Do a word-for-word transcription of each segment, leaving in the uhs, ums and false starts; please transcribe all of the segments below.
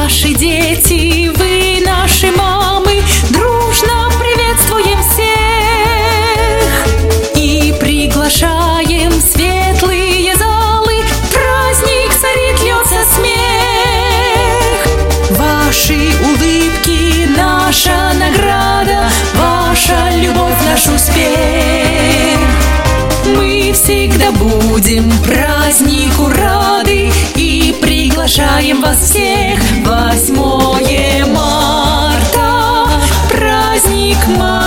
наши дети, вы наши мамы, дружно приветствуем всех и приглашаем в светлые залы. Праздник царит, льется смех. Ваши улыбки — наша награда, ваша любовь — наш успех. Мы всегда будем празднику рады и приглашаем вас всех. Восьмое марта — праздник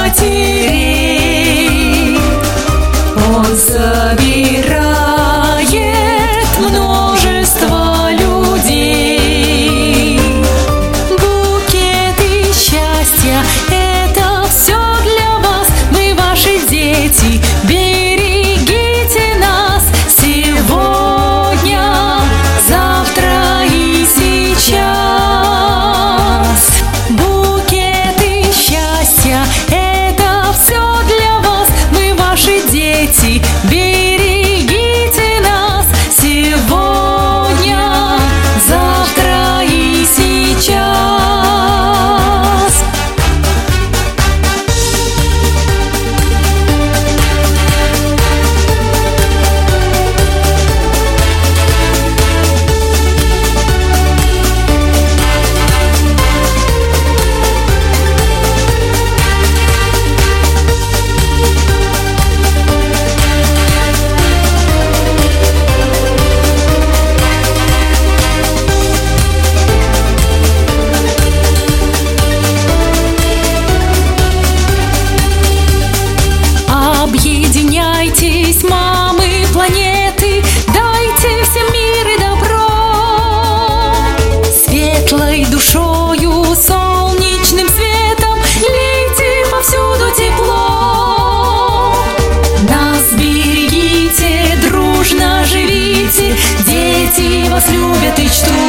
матерей. Он собирает множество людей. Букеты счастья — это все для вас. Мы ваши дети, берегите нас сегодня, завтра и сейчас. Букеты счастья — это все для вас. Мы ваши дети, берегите нас сегодня, завтра и сейчас. Объединяйтесь, мамы планеты, дайте всем мир и добро. Светлой душою, солнечным светом лейте повсюду тепло. Нас берегите, дружно живите, дети вас любят и чтут.